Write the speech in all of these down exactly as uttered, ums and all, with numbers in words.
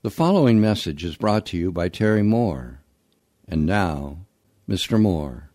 The following message is brought to you by Terry Moore. And now, Mister Moore.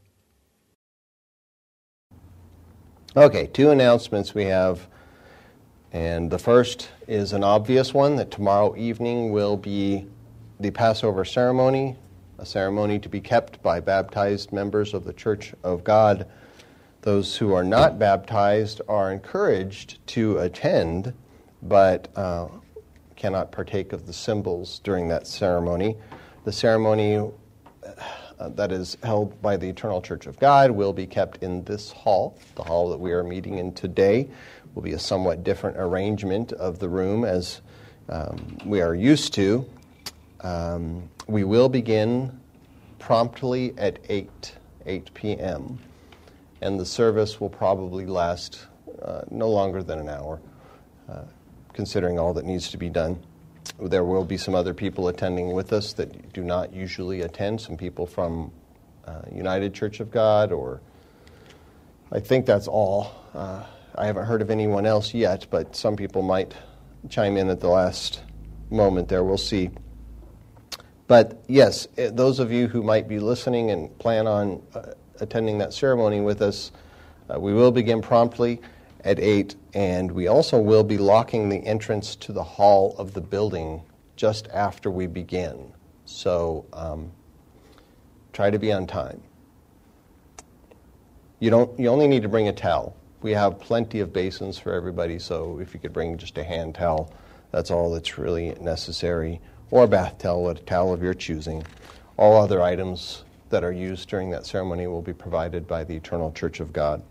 Okay, two announcements we have. And the first is an obvious one, that tomorrow evening will be the Passover ceremony, a ceremony to be kept by baptized members of the Church of God. Those who are not baptized are encouraged to attend, but uh, cannot partake of the symbols during that ceremony. The ceremony uh, that is held by the Eternal Church of God will be kept in this hall, the hall that we are meeting in today. Will be a somewhat different arrangement of the room as um, we are used to. Um, we will begin promptly at eight p.m., and the service will probably last uh, no longer than an hour. Uh, considering all that needs to be done. There will be some other people attending with us that do not usually attend, some people from uh, United Church of God, or I think that's all. Uh, I haven't heard of anyone else yet, but some people might chime in at the last moment there. We'll see. But yes, those of you who might be listening and plan on uh, attending that ceremony with us, uh, we will begin promptly at eight, and we also will be locking the entrance to the hall of the building just after we begin. So um, try to be on time. You don't. You only need to bring a towel. We have plenty of basins for everybody, so if you could bring just a hand towel, that's all that's really necessary, or a bath towel, a towel of your choosing. All other items that are used during that ceremony will be provided by the Eternal Church of God.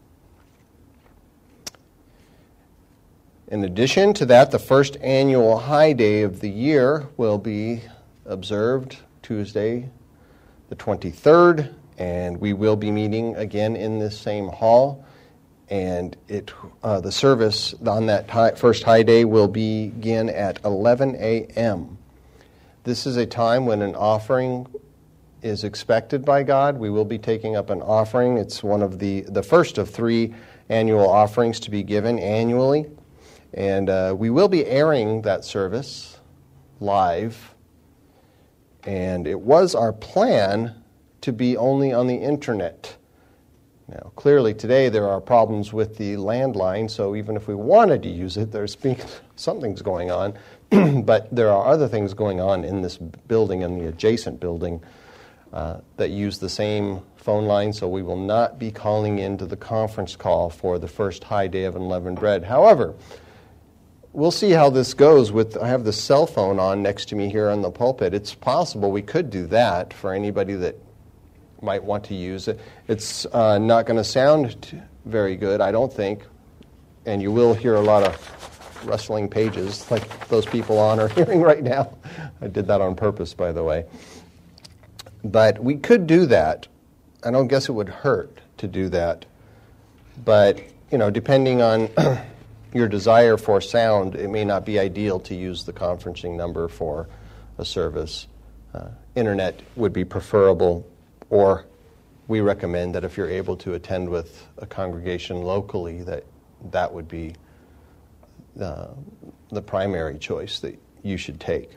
In addition to that, the first annual high day of the year will be observed Tuesday, the twenty-third, and we will be meeting again in this same hall. And it, uh, the service on that high, first high day will begin at eleven a.m. This is a time when an offering is expected by God. We will be taking up an offering. It's one of the, the first of three annual offerings to be given annually. And uh, we will be airing that service live. And it was our plan to be only on the internet. Now, clearly today there are problems with the landline, so even if we wanted to use it, there's being, something's going on. But there are other things going on in this building and the adjacent building uh, that use the same phone line, so we will not be calling into the conference call for the first high day of unleavened bread. However, we'll see how this goes. With I have the cell phone on next to me here on the pulpit. It's possible we could do that for anybody that might want to use it. It's uh, not going to sound t- very good, I don't think, and you will hear a lot of rustling pages like those people on are hearing right now. I did that on purpose, by the way. But we could do that. I don't guess it would hurt to do that. But, you know, depending on your desire for sound, it may not be ideal to use the conferencing number for a service. Uh, internet would be preferable, or we recommend that if you're able to attend with a congregation locally, that that would be uh, the primary choice that you should take.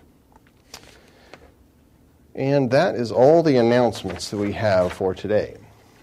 And that is all the announcements that we have for today.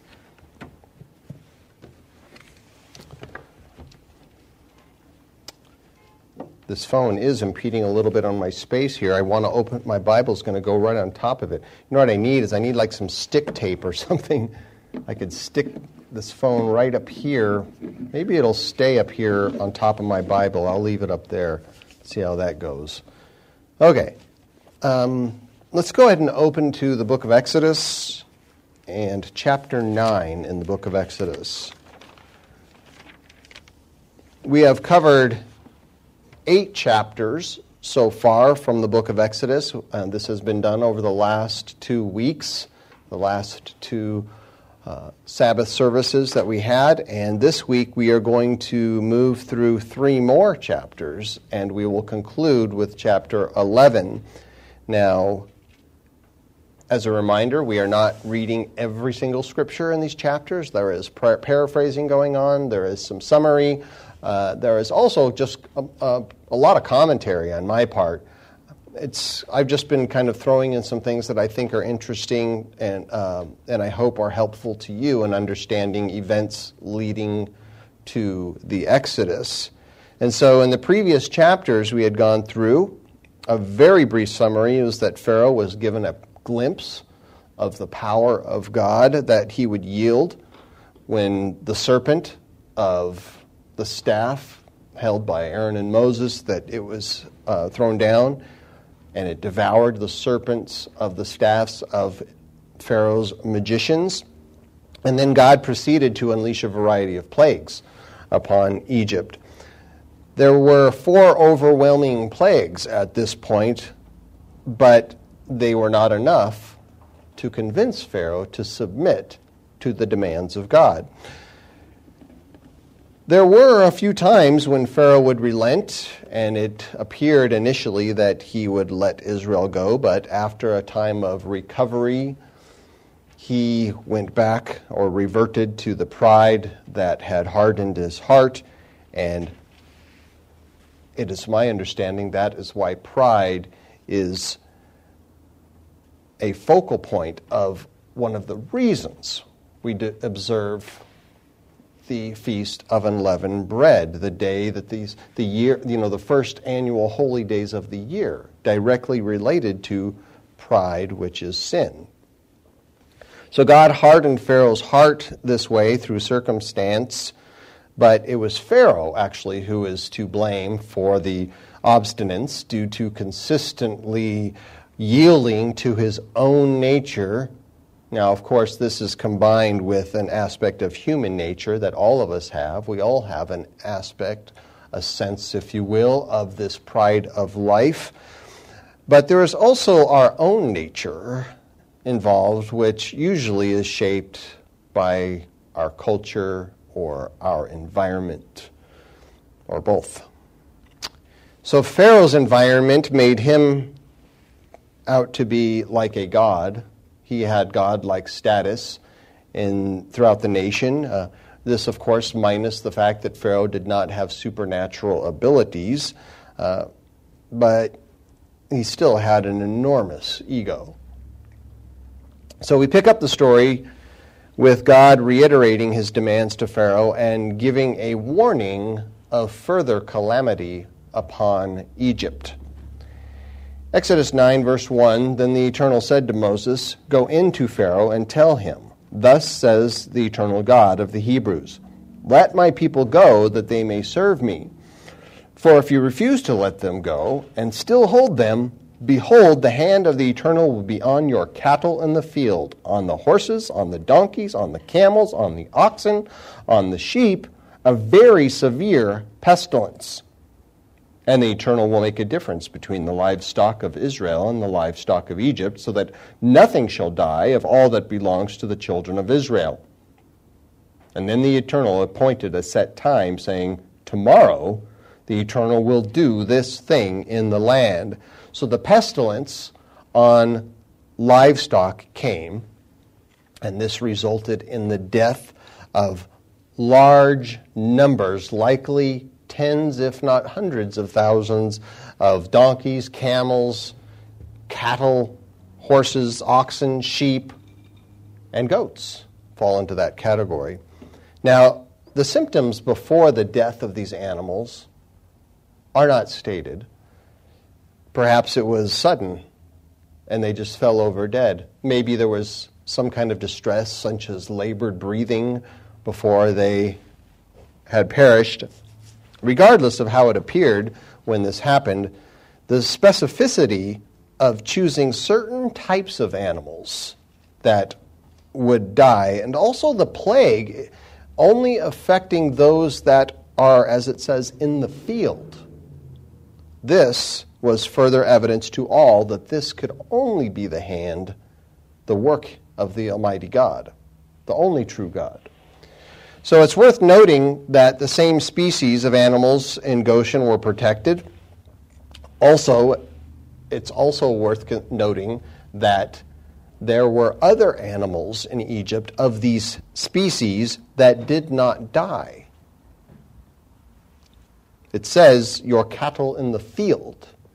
This phone is impeding a little bit on my space here. I want to open, my Bible's going to go right on top of it. You know what I need is I need like some stick tape or something. I could stick this phone right up here. Maybe it'll stay up here on top of my Bible. I'll leave it up there. See how that goes. Okay. Um, let's go ahead and open to the book of Exodus and chapter nine in the book of Exodus. We have covered eight chapters so far from the book of Exodus. And this has been done over the last two weeks, the last two uh, Sabbath services that we had. And this week we are going to move through three more chapters, and we will conclude with chapter eleven. Now, as a reminder, we are not reading every single scripture in these chapters. There is par- paraphrasing going on. There is some summary. Uh, there is also just a, a, a lot of commentary on my part. it's I've just been kind of throwing in some things that I think are interesting and uh, and I hope are helpful to you in understanding events leading to the Exodus. And so in the previous chapters we had gone through, a very brief summary is that Pharaoh was given a glimpse of the power of God that he would yield when the serpent of the staff held by Aaron and Moses, that it was uh, thrown down, and it devoured the serpents of the staffs of Pharaoh's magicians. And then God proceeded to unleash a variety of plagues upon Egypt. There were four overwhelming plagues at this point, but they were not enough to convince Pharaoh to submit to the demands of God. There were a few times when Pharaoh would relent, and it appeared initially that he would let Israel go, but after a time of recovery, he went back or reverted to the pride that had hardened his heart, and it is my understanding that is why pride is a focal point of one of the reasons we observe the Feast of Unleavened Bread, the day that these, the year, you know, the first annual holy days of the year, directly related to pride, which is sin. So God hardened Pharaoh's heart this way through circumstance, but it was Pharaoh, actually, who is to blame for the obstinance due to consistently yielding to his own nature. Now, of course, this is combined with an aspect of human nature that all of us have. We all have an aspect, a sense, if you will, of this pride of life. But there is also our own nature involved, which usually is shaped by our culture or our environment, or both. So Pharaoh's environment made him out to be like a god. He had god-like status in throughout the nation. Uh, this, of course, minus the fact that Pharaoh did not have supernatural abilities, uh, but he still had an enormous ego. So we pick up the story with God reiterating his demands to Pharaoh and giving a warning of further calamity upon Egypt. Exodus nine, verse one, Then the Eternal said to Moses, Go in to Pharaoh and tell him, Thus says the Eternal God of the Hebrews, Let my people go, that they may serve me. For if you refuse to let them go, and still hold them, behold, the hand of the Eternal will be on your cattle in the field, on the horses, on the donkeys, on the camels, on the oxen, on the sheep, a very severe pestilence. And the Eternal will make a difference between the livestock of Israel and the livestock of Egypt, so that nothing shall die of all that belongs to the children of Israel. And then the Eternal appointed a set time, saying, Tomorrow the Eternal will do this thing in the land. So the pestilence on livestock came, and this resulted in the death of large numbers, likely tens, if not hundreds of thousands of donkeys, camels, cattle, horses, oxen, sheep, and goats fall into that category. Now, the symptoms before the death of these animals are not stated. Perhaps it was sudden, and they just fell over dead. Maybe there was some kind of distress, such as labored breathing, before they had perished. Regardless of how it appeared when this happened, the specificity of choosing certain types of animals that would die, and also the plague only affecting those that are, as it says, in the field. This was further evidence to all that this could only be the hand, the work of the Almighty God, the only true God. So it's worth noting that the same species of animals in Goshen were protected. Also, it's also worth noting that there were other animals in Egypt of these species that did not die. It says, your cattle in the field.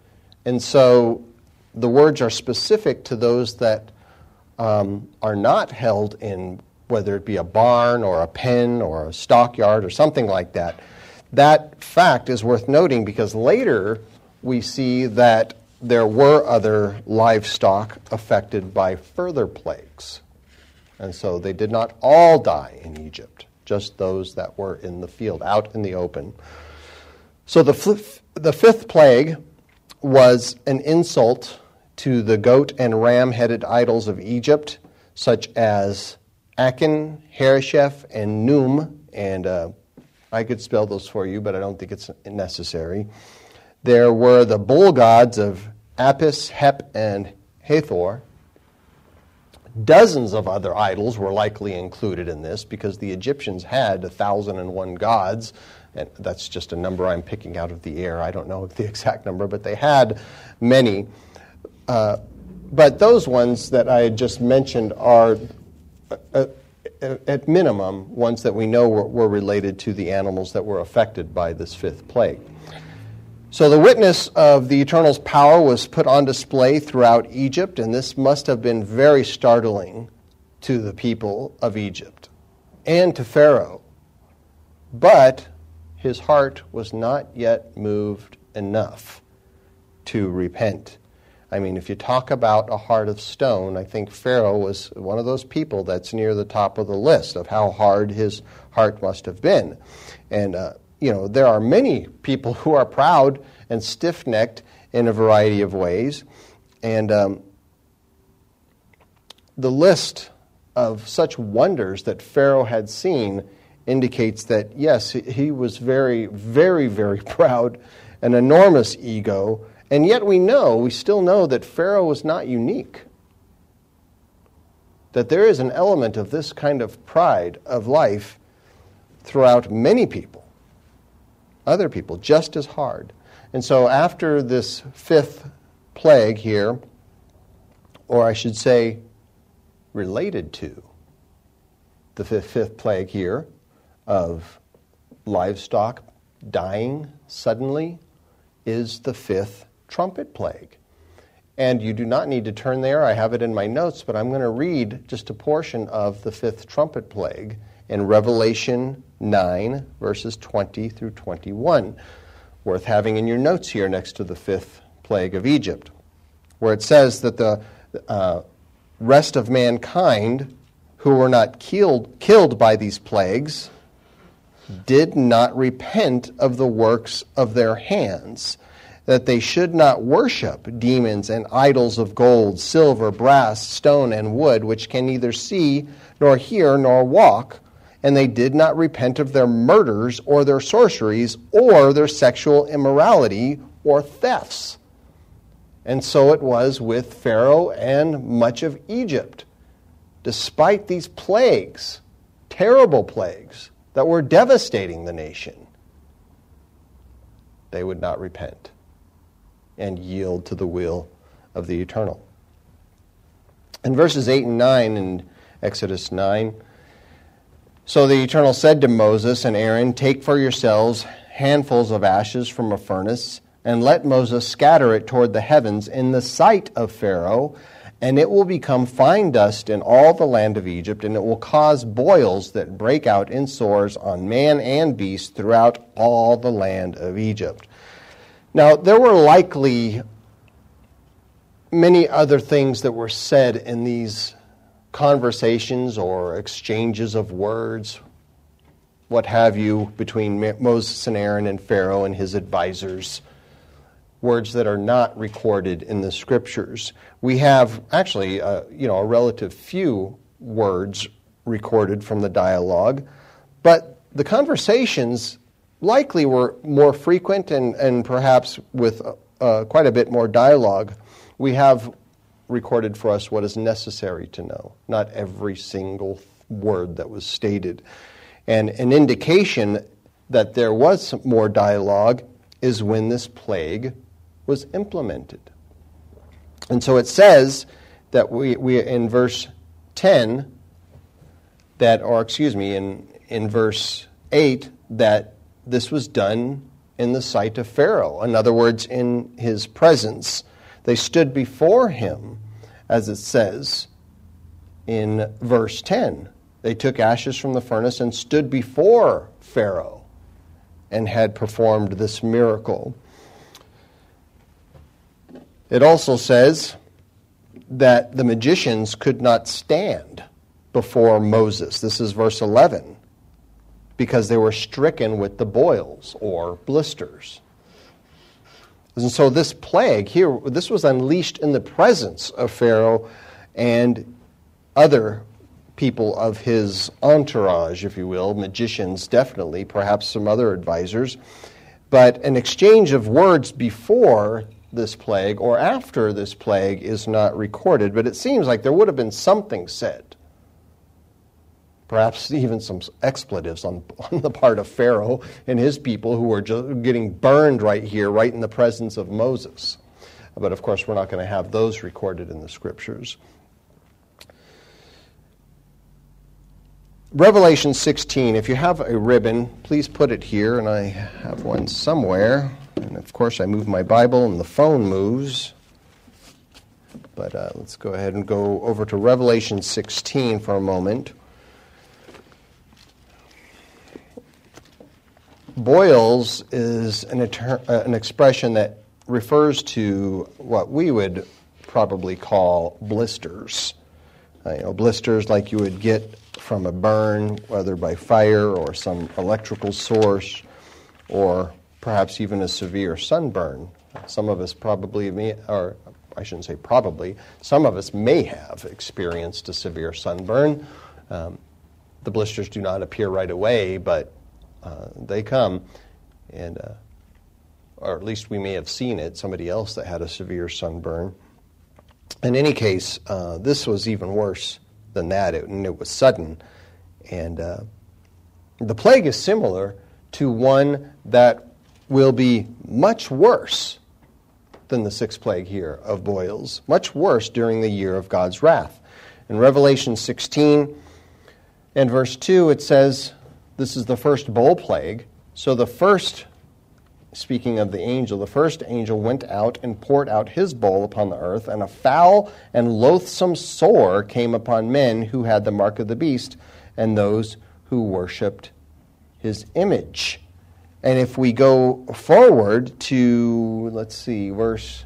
And so the words are specific to those that um, are not held in, whether it be a barn or a pen or a stockyard or something like that. That fact is worth noting because later we see that there were other livestock affected by further plagues. And so they did not all die in Egypt, just those that were in the field, out in the open. So the, f- the fifth plague was an insult to the goat and ram-headed idols of Egypt, such as Aken, Harosheth, and Num. And uh, I could spell those for you, but I don't think it's necessary. There were the bull gods of Apis, Hep, and Hathor. Dozens of other idols were likely included in this because the Egyptians had a thousand and one gods, and that's just a number I'm picking out of the air. I don't know the exact number, but they had many. Uh, but those ones that I had just mentioned are, uh, at minimum, ones that we know were, were related to the animals that were affected by this fifth plague. So the witness of the Eternal's power was put on display throughout Egypt, and this must have been very startling to the people of Egypt and to Pharaoh. But his heart was not yet moved enough to repent. I mean, if you talk about a heart of stone, I think Pharaoh was one of those people that's near the top of the list of how hard his heart must have been. And uh, You know, there are many people who are proud and stiff-necked in a variety of ways. And um, the list of such wonders that Pharaoh had seen indicates that, yes, he was very, very, very proud, an enormous ego. And yet we know, we still know that Pharaoh was not unique. That there is an element of this kind of pride of life throughout many people. Other people, just as hard. And so after this fifth plague here, or I should say related to the fifth, fifth plague here of livestock dying suddenly, is the fifth trumpet plague. And you do not need to turn there. I have it in my notes, but I'm going to read just a portion of the fifth trumpet plague in Revelation nine, verses twenty through twenty-one, worth having in your notes here next to the fifth plague of Egypt, where it says that the uh, rest of mankind who were not killed, killed by these plagues did not repent of the works of their hands, that they should not worship demons and idols of gold, silver, brass, stone, and wood, which can neither see, nor hear, nor walk, and they did not repent of their murders, or their sorceries, or their sexual immorality, or thefts. And so it was with Pharaoh and much of Egypt. Despite these plagues, terrible plagues, that were devastating the nation, they would not repent and yield to the will of the Eternal. In verses eight and nine in Exodus nine, so the Eternal said to Moses and Aaron, "Take for yourselves handfuls of ashes from a furnace, and let Moses scatter it toward the heavens in the sight of Pharaoh, and it will become fine dust in all the land of Egypt, and it will cause boils that break out in sores on man and beast throughout all the land of Egypt." Now, there were likely many other things that were said in these conversations or exchanges of words, what have you, between Moses and Aaron and Pharaoh and his advisors, words that are not recorded in the Scriptures. We have actually, uh, you know, a relative few words recorded from the dialogue, but the conversations likely were more frequent and, and perhaps with uh, quite a bit more dialogue. We have recorded for us what is necessary to know, not every single word that was stated. And an indication that there was more dialogue is when this plague was implemented. And so it says that we, we in verse ten, that, or excuse me, in, in verse eight, that this was done in the sight of Pharaoh. In other words, in his presence. They stood before him, as it says in verse ten. They took ashes from the furnace and stood before Pharaoh and had performed this miracle. It also says that the magicians could not stand before Moses. This is verse eleven, because they were stricken with the boils or blisters. And so this plague here, this was unleashed in the presence of Pharaoh and other people of his entourage, if you will, magicians definitely, perhaps some other advisors. But an exchange of words before this plague or after this plague is not recorded, but it seems like there would have been something said. Perhaps even some expletives on, on the part of Pharaoh and his people who were just getting burned right here, right in the presence of Moses. But of course, we're not going to have those recorded in the Scriptures. Revelation sixteen, if you have a ribbon, please put it here, and I have one somewhere. And of course, I move my Bible and the phone moves. But uh, let's go ahead and go over to Revelation sixteen for a moment. Boils is an, etern- uh, an expression that refers to what we would probably call blisters. Uh, you know, blisters like you would get from a burn, whether by fire or some electrical source, or perhaps even a severe sunburn. Some of us probably may, or I shouldn't say probably, some of us may have experienced a severe sunburn. Um, the blisters do not appear right away, but uh, they come, and uh, or at least we may have seen it, somebody else that had a severe sunburn. In any case, uh, this was even worse than that, it, and it was sudden. And uh, the plague is similar to one that will be much worse than the sixth plague here of boils, much worse during the year of God's wrath. In Revelation sixteen and verse two, it says, this is the first bowl plague. So the first, speaking of the angel, the first angel went out and poured out his bowl upon the earth, and a foul and loathsome sore came upon men who had the mark of the beast and those who worshipped his image. And if we go forward to, let's see, verse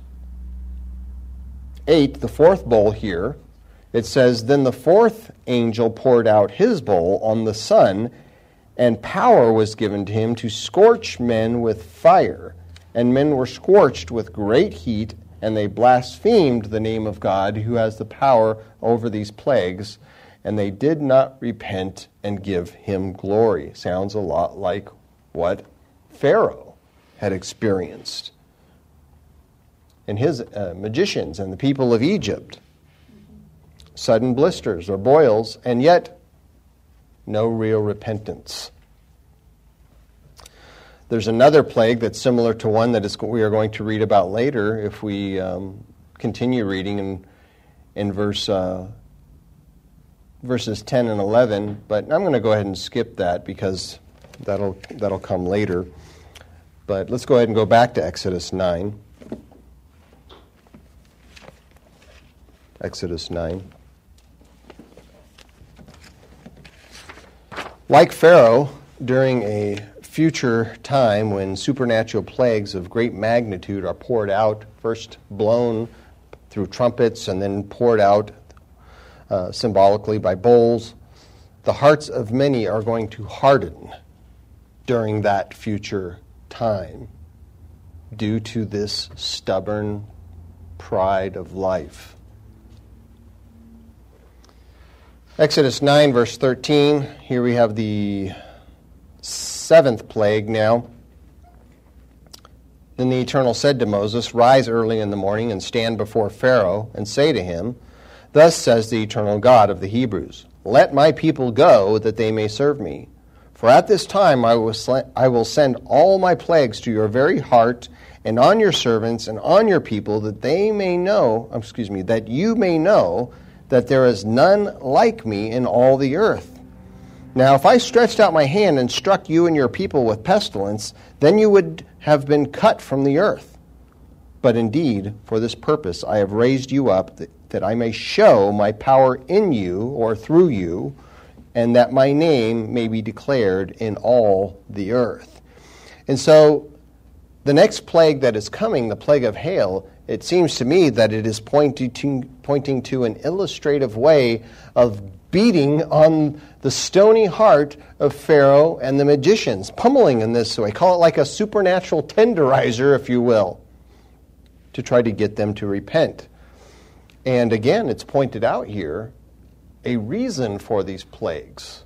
eight, the fourth bowl here, it says, then the fourth angel poured out his bowl on the sun, and power was given to him to scorch men with fire. And men were scorched with great heat, and they blasphemed the name of God, who has the power over these plagues, and they did not repent and give him glory. Sounds a lot like what Pharaoh had experienced and his uh, magicians and the people of Egypt. Sudden blisters or boils, and yet no real repentance. There's another plague that's similar to one that is, we are going to read about later if we um, continue reading in, in verse uh, verses ten and eleven. But I'm going to go ahead and skip that because that'll that'll come later. But let's go ahead and go back to Exodus nine. Exodus nine. Like Pharaoh, during a future time when supernatural plagues of great magnitude are poured out, first blown through trumpets and then poured out uh, symbolically by bowls, the hearts of many are going to harden during that future time due to this stubborn pride of life. Exodus nine, verse thirteen, here we have the seventh plague now. Then the Eternal said to Moses, rise early in the morning and stand before Pharaoh and say to him, thus says the Eternal God of the Hebrews, let my people go that they may serve me. For at this time I will, sl- I will send all my plagues to your very heart and on your servants and on your people, that they may know, excuse me, that you may know that there is none like me in all the earth. Now, if I stretched out my hand and struck you and your people with pestilence, then you would have been cut from the earth. But indeed, for this purpose I have raised you up, that, that I may show my power in you or through you, and that my name may be declared in all the earth. And so, the next plague that is coming, the plague of hail, it seems to me that it is pointing to, pointing to an illustrative way of beating on the stony heart of Pharaoh and the magicians, pummeling in this way. Call it like a supernatural tenderizer, if you will, to try to get them to repent. And again, it's pointed out here, a reason for these plagues.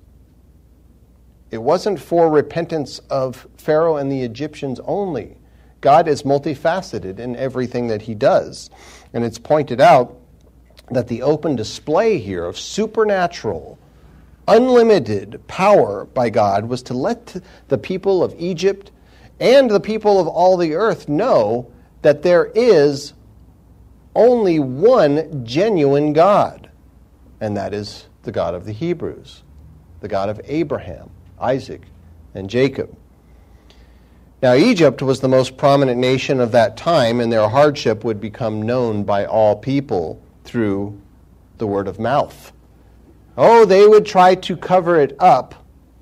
It wasn't for repentance of Pharaoh and the Egyptians only. God is multifaceted in everything that he does. And it's pointed out that the open display here of supernatural, unlimited power by God was to let the people of Egypt and the people of all the earth know that there is only one genuine God, and that is the God of the Hebrews, the God of Abraham, Isaac, and Jacob. Now, Egypt was the most prominent nation of that time, and their hardship would become known by all people through the word of mouth. Oh, they would try to cover it up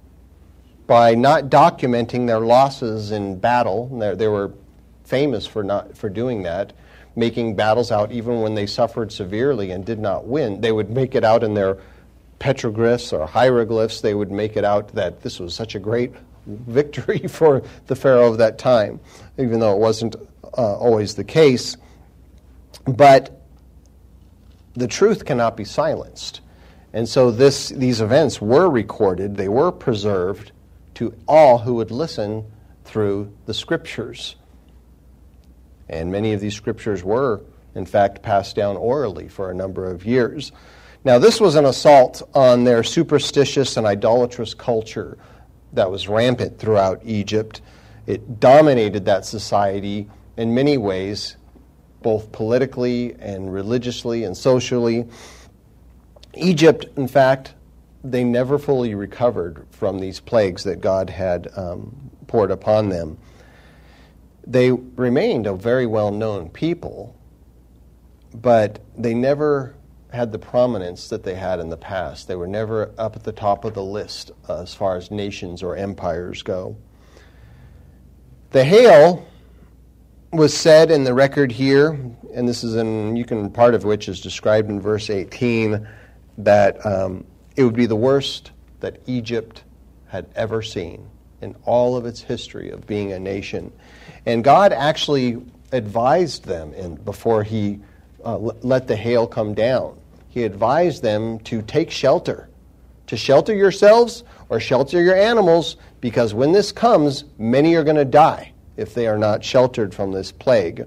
by not documenting their losses in battle. They were famous for not for doing that, making battles out even when they suffered severely and did not win. They would make it out in their petroglyphs or hieroglyphs. They would make it out that this was such a great victory for the Pharaoh of that time, even though it wasn't uh, always the case. But the truth cannot be silenced. And so this, these events were recorded, they were preserved to all who would listen through the Scriptures. And many of these Scriptures were, in fact, passed down orally for a number of years. Now, this was an assault on their superstitious and idolatrous culture that was rampant throughout Egypt. It dominated that society in many ways, both politically and religiously and socially. Egypt, in fact, they never fully recovered from these plagues that God had um, poured upon them. They remained a very well-known people, but they never had the prominence that they had in the past. They were never up at the top of the list uh, as far as nations or empires go. The hail was said in the record here, and this is in, you can, part of which is described in verse eighteen, that um, it would be the worst that Egypt had ever seen in all of its history of being a nation. And God actually advised them in, before he uh, let the hail come down. He advised them to take shelter, to shelter yourselves or shelter your animals, because when this comes, many are going to die if they are not sheltered from this plague.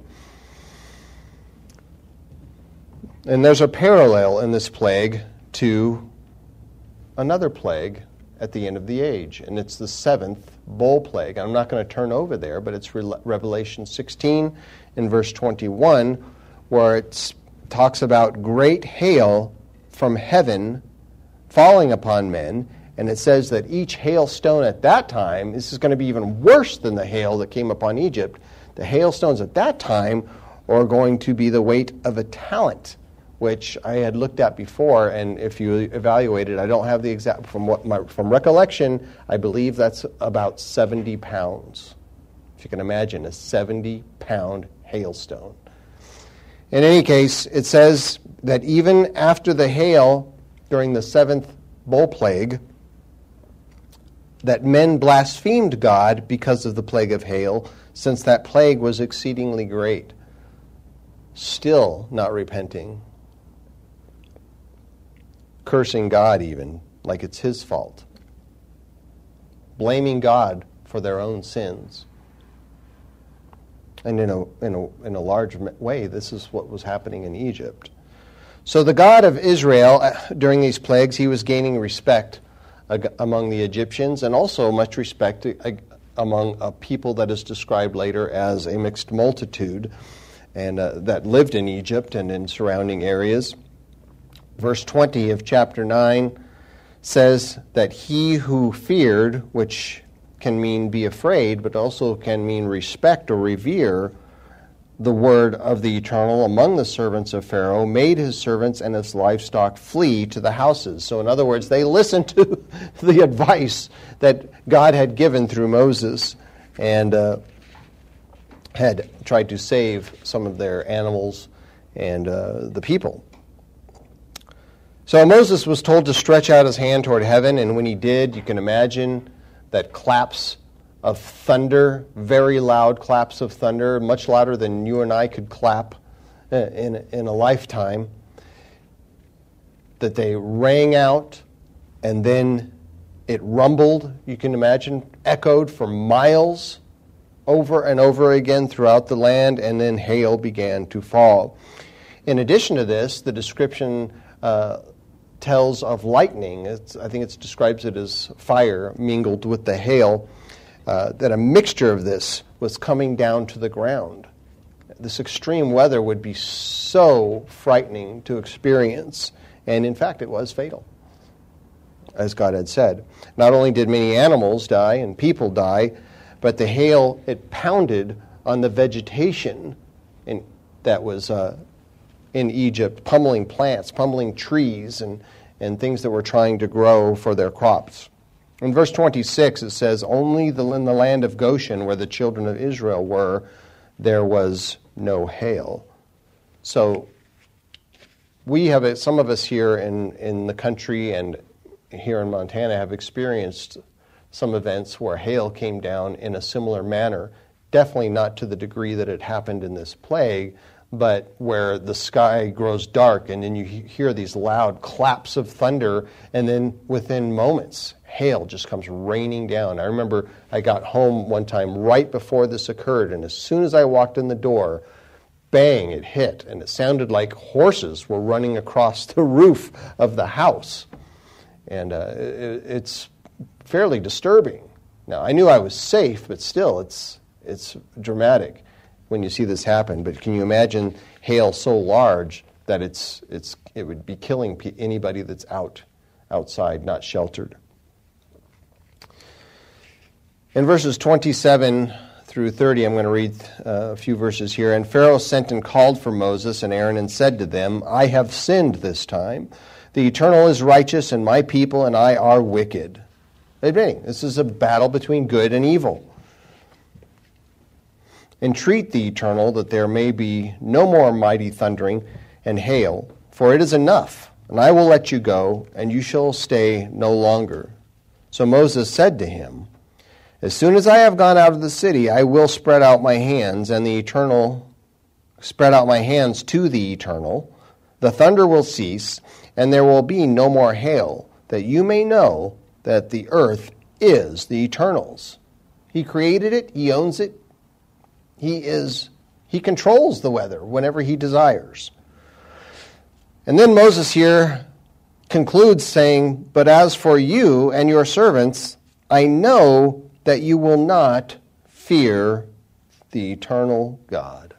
And there's a parallel in this plague to another plague at the end of the age, and it's the seventh bowl plague. I'm not going to turn over there, but it's Re- Revelation sixteen in verse twenty-one, where it talks about great hail from heaven falling upon men, and it says that each hailstone at that time, this is going to be even worse than the hail that came upon Egypt, the hailstones at that time are going to be the weight of a talent, which I had looked at before, and if you evaluate it, I don't have the exact, from what my, from recollection, I believe that's about seventy pounds. If you can imagine, a seventy-pound hailstone. In any case, it says that even after the hail during the seventh bowl plague, that men blasphemed God because of the plague of hail, since that plague was exceedingly great, still not repenting, cursing God even, like it's his fault, blaming God for their own sins. And in a, in a, in a large way, this is what was happening in Egypt. So the God of Israel, during these plagues, he was gaining respect among the Egyptians, and also much respect among a people that is described later as a mixed multitude, and uh, that lived in Egypt and in surrounding areas. Verse twenty of chapter nine says that he who feared, which can mean be afraid, but also can mean respect or revere the word of the Eternal among the servants of Pharaoh, made his servants and his livestock flee to the houses. So in other words, they listened to the advice that God had given through Moses and uh, had tried to save some of their animals and uh, the people. So Moses was told to stretch out his hand toward heaven, and when he did, you can imagine that claps of thunder, very loud claps of thunder, much louder than you and I could clap in, in a lifetime, that they rang out, and then it rumbled, you can imagine, echoed for miles over and over again throughout the land, and then hail began to fall. In addition to this, the description uh, tells of lightning. It's, I think it describes it as fire mingled with the hail, uh, that a mixture of this was coming down to the ground. This extreme weather would be so frightening to experience, and in fact it was fatal, as God had said. Not only did many animals die and people die, but the hail, it pounded on the vegetation in, that was uh, in Egypt, pummeling plants, pummeling trees, and, and things that were trying to grow for their crops. In verse twenty-six, it says, only the, in the land of Goshen, where the children of Israel were, there was no hail. So we have, a, some of us here in, in the country and here in Montana have experienced some events where hail came down in a similar manner, definitely not to the degree that it happened in this plague, but where the sky grows dark and then you hear these loud claps of thunder, and then within moments, hail just comes raining down. I remember I got home one time right before this occurred, and as soon as I walked in the door, bang, it hit, and it sounded like horses were running across the roof of the house. And uh, it, it's fairly disturbing. Now, I knew I was safe, but still, it's it's dramatic when you see this happen. But can you imagine hail so large that it's it's it would be killing pe- anybody that's out outside, not sheltered? In verses twenty-seven through thirty, I'm going to read uh, a few verses here. And Pharaoh sent and called for Moses and Aaron and said to them, I have sinned this time. The Eternal is righteous, and my people and I are wicked. Admitting, this is a battle between good and evil. Entreat the Eternal that there may be no more mighty thundering and hail, for it is enough, and I will let you go, and you shall stay no longer. So Moses said to him, as soon as I have gone out of the city, I will spread out my hands, and the Eternal spread out my hands to the Eternal. The thunder will cease, and there will be no more hail, that you may know that the earth is the Eternal's. He created it, he owns it, he is he controls the weather whenever he desires. And then Moses here concludes saying, but as for you and your servants, I know that you will not fear the eternal God.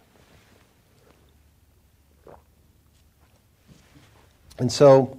And so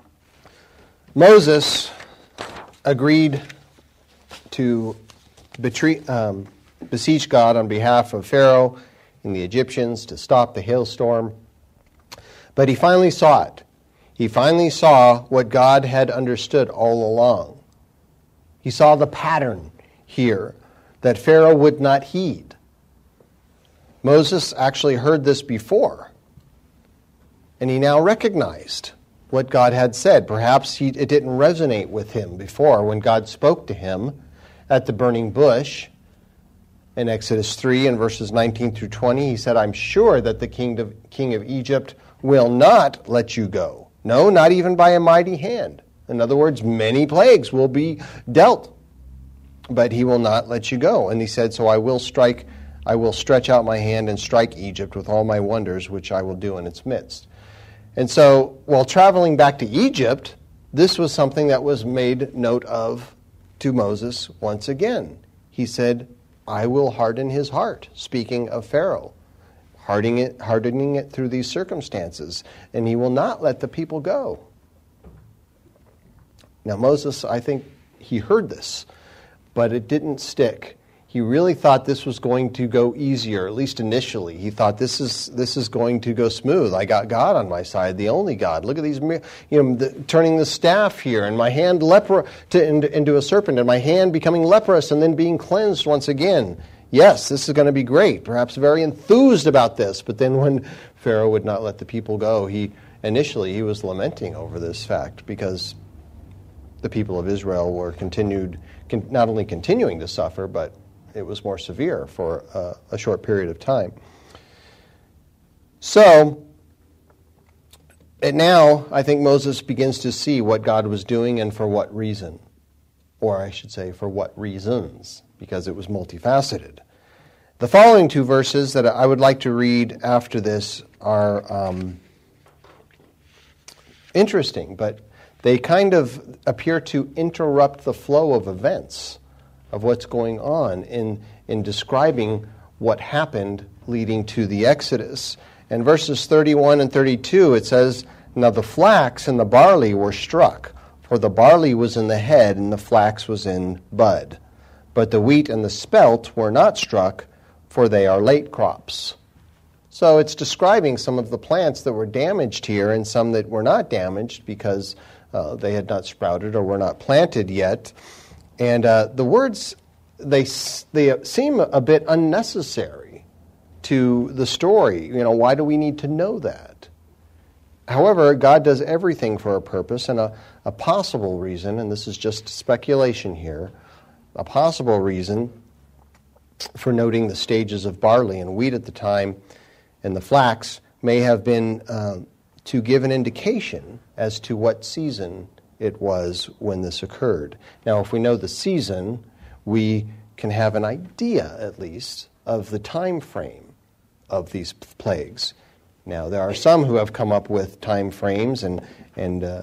Moses agreed to betray, um, beseech God on behalf of Pharaoh and the Egyptians to stop the hailstorm. But he finally saw it. He finally saw what God had understood all along. He saw the pattern here that Pharaoh would not heed. Moses actually heard this before, and he now recognized what God had said. Perhaps he, it didn't resonate with him before when God spoke to him at the burning bush. In Exodus three and verses nineteen through twenty, he said, I'm sure that the king of, king of Egypt will not let you go. No, not even by a mighty hand. In other words, many plagues will be dealt, but he will not let you go. And he said, so I will strike, I will stretch out my hand and strike Egypt with all my wonders, which I will do in its midst. And so, while traveling back to Egypt, this was something that was made note of to Moses once again. He said, I will harden his heart, speaking of Pharaoh, hardening it, hardening it through these circumstances, and he will not let the people go. Now Moses, I think he heard this, but it didn't stick. He really thought this was going to go easier, at least initially. He thought this is this is going to go smooth. I got God on my side, the only God. Look at these, you know, the, turning the staff here, and my hand lepro to, into, into a serpent, and my hand becoming leprous, and then being cleansed once again. Yes, this is going to be great. Perhaps very enthused about this. But then when Pharaoh would not let the people go, he initially he was lamenting over this fact because the people of Israel were continued, con, not only continuing to suffer, but it was more severe for uh, a short period of time. So, and now I think Moses begins to see what God was doing and for what reason. Or I should say, for what reasons, because it was multifaceted. The following two verses that I would like to read after this are um, interesting, but they kind of appear to interrupt the flow of events of what's going on in, in describing what happened leading to the Exodus. In verses thirty-one and thirty-two, it says, "Now the flax and the barley were struck, for the barley was in the head and the flax was in bud. But the wheat and the spelt were not struck, for they are late crops." So it's describing some of the plants that were damaged here and some that were not damaged because uh, they had not sprouted or were not planted yet. And uh, the words, they they seem a bit unnecessary to the story. You know, why do we need to know that? However, God does everything for a purpose, and a, a possible reason, and this is just speculation here, a possible reason for noting the stages of barley and wheat at the time and the flax may have been uh, to give an indication as to what season it was when this occurred. Now, if we know the season, we can have an idea, at least, of the time frame of these plagues. Now, there are some who have come up with time frames, and and uh,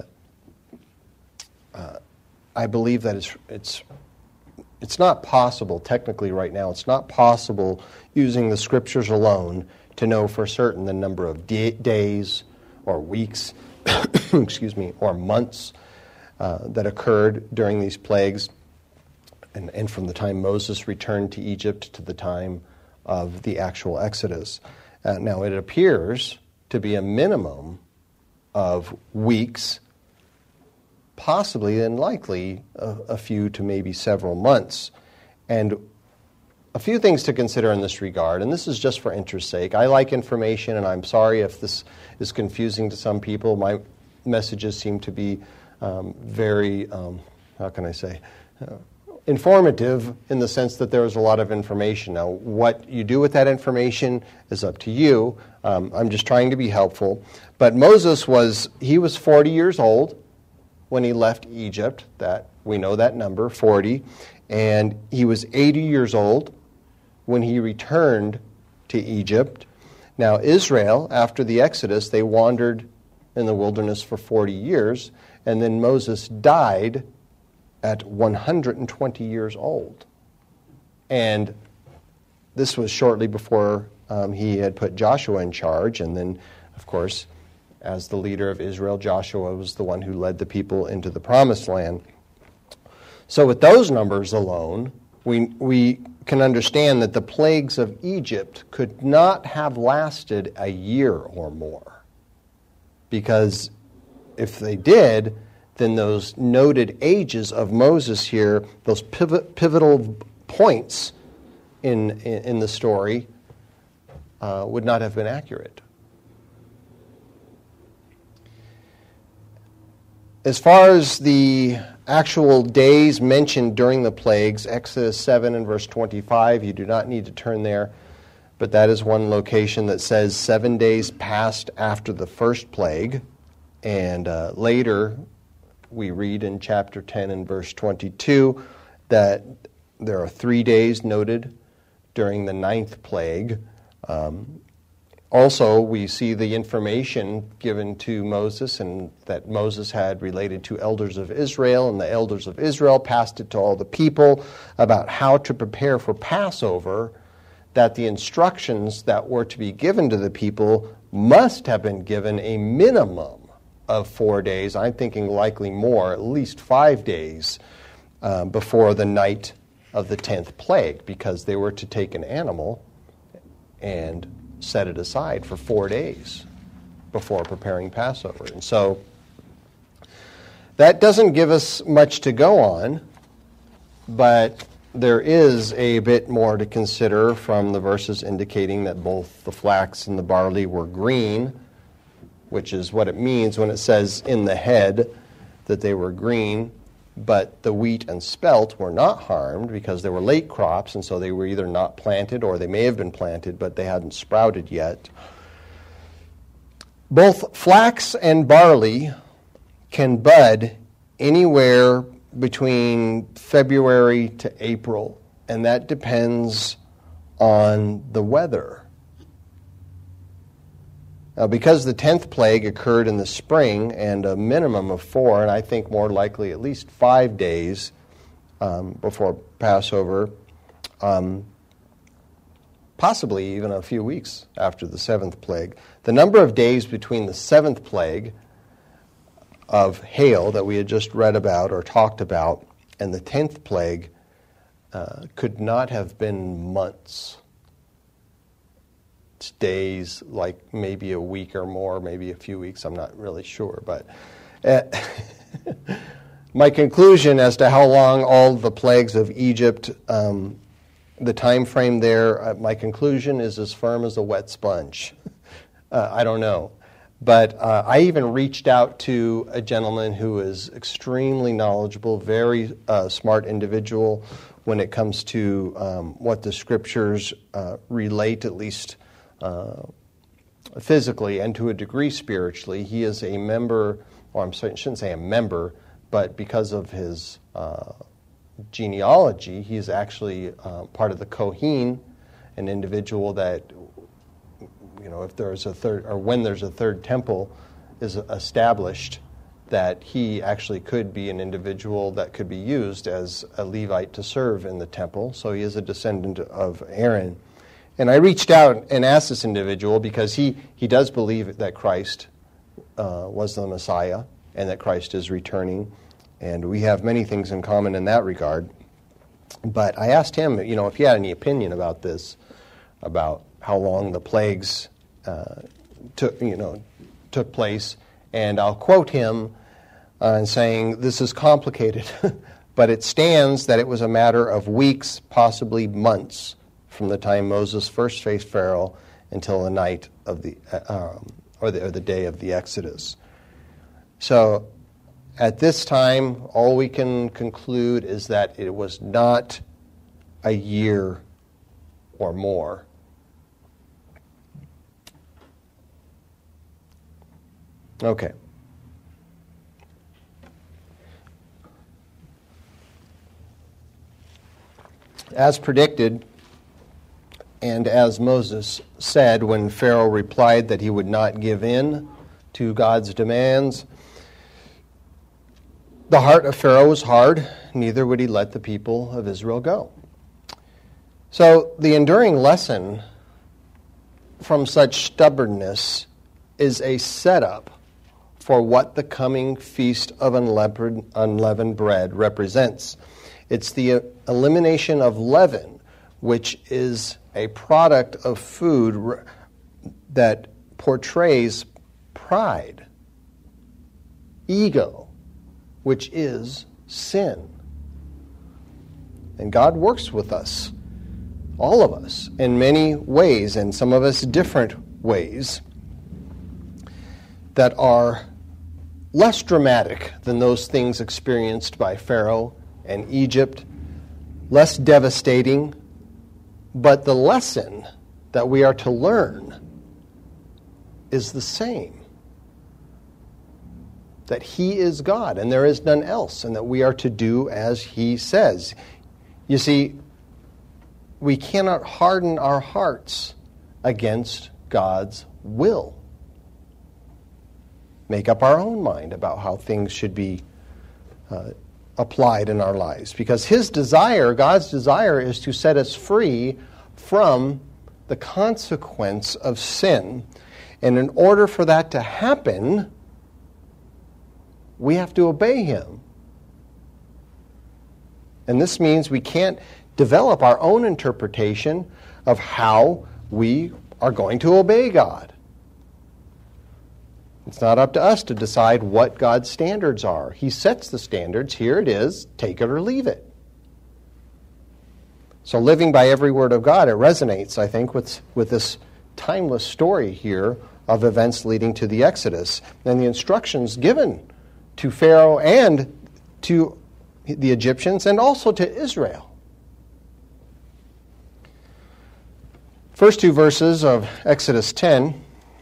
uh, I believe that it's it's it's not possible technically right now. It's not possible using the scriptures alone to know for certain the number of da- days or weeks, excuse me, or months Uh, that occurred during these plagues, and, and from the time Moses returned to Egypt to the time of the actual Exodus. Uh, now, it appears to be a minimum of weeks, possibly and likely a, a few to maybe several months. And a few things to consider in this regard, and this is just for interest's sake. I like information, and I'm sorry if this is confusing to some people. My messages seem to be Um, very, um, how can I say, uh, informative in the sense that there is a lot of information. Now, what you do with that information is up to you. Um, I'm just trying to be helpful. But Moses was, he was forty years old when he left Egypt. That we know that number, forty. And he was eighty years old when he returned to Egypt. Now, Israel, after the Exodus, they wandered in the wilderness for forty years. And then Moses died at one hundred twenty years old. And this was shortly before um, he had put Joshua in charge. And then, of course, as the leader of Israel, Joshua was the one who led the people into the Promised Land. So with those numbers alone, we, we can understand that the plagues of Egypt could not have lasted a year or more. Because if they did, then those noted ages of Moses here, those pivot, pivotal points in, in, in the story, uh, would not have been accurate. As far as the actual days mentioned during the plagues, Exodus seven and verse twenty-five, you do not need to turn there, but that is one location that says seven days passed after the first plague. And uh, later, we read in chapter ten and verse twenty-two that there are three days noted during the ninth plague. Um, also, we see the information given to Moses and that Moses had related to elders of Israel, and the elders of Israel passed it to all the people about how to prepare for Passover, that the instructions that were to be given to the people must have been given a minimum of four days. I'm thinking likely more, at least five days uh, before the night of the tenth plague, because they were to take an animal and set it aside for four days before preparing Passover. And so that doesn't give us much to go on, but there is a bit more to consider from the verses indicating that both the flax and the barley were green, which is what it means when it says in the head that they were green, but the wheat and spelt were not harmed because they were late crops, and so they were either not planted or they may have been planted, but they hadn't sprouted yet. Both flax and barley can bud anywhere between February to April, and that depends on the weather. Now, because the tenth plague occurred in the spring and a minimum of four, and I think more likely at least five days um, before Passover, um, possibly even a few weeks after the seventh plague, the number of days between the seventh plague of hail that we had just read about or talked about and the tenth plague uh, could not have been months. It's days, like maybe a week or more, maybe a few weeks, I'm not really sure. But uh, my conclusion as to how long all the plagues of Egypt, um, the time frame there, uh, my conclusion is as firm as a wet sponge. uh, I don't know. But uh, I even reached out to a gentleman who is extremely knowledgeable, very uh, smart individual when it comes to um, what the scriptures uh, relate, at least uh, physically and to a degree spiritually. He is a member, or I'm sorry, I shouldn't say a member, but because of his uh, genealogy, he's actually uh, part of the Kohen, an individual that, you know, if there's a third, or when there's a third temple is established, that he actually could be an individual that could be used as a Levite to serve in the temple. So he is a descendant of Aaron. And I reached out and asked this individual because he, he does believe that Christ uh, was the Messiah and that Christ is returning. And we have many things in common in that regard. But I asked him, you know, if he had any opinion about this, about how long the plagues uh, took, you know, took place. And I'll quote him uh, in saying, this is complicated, but it stands that it was a matter of weeks, possibly months, from the time Moses first faced Pharaoh until the night of the, uh, um, or the, or the day of the Exodus. So at this time, all we can conclude is that it was not a year or more. Okay. As predicted, and as Moses said when Pharaoh replied that he would not give in to God's demands, the heart of Pharaoh was hard, neither would he let the people of Israel go. So the enduring lesson from such stubbornness is a setup for what the coming Feast of Unleavened, unleavened Bread represents. It's the elimination of leaven, which is a product of food that portrays pride, ego, which is sin. And God works with us, all of us, in many ways, and some of us different ways, that are less dramatic than those things experienced by Pharaoh and Egypt, less devastating, but the lesson that we are to learn is the same. That He is God and there is none else, and that we are to do as He says. You see, we cannot harden our hearts against God's will. Make up our own mind about how things should be uh, applied in our lives. Because His desire, God's desire, is to set us free from the consequence of sin. And in order for that to happen, we have to obey him. And this means we can't develop our own interpretation of how we are going to obey God. It's not up to us to decide what God's standards are. He sets the standards. Here it is. Take it or leave it. So living by every word of God, it resonates, I think, with, with this timeless story here of events leading to the Exodus and the instructions given to Pharaoh and to the Egyptians and also to Israel. First two verses of Exodus ten.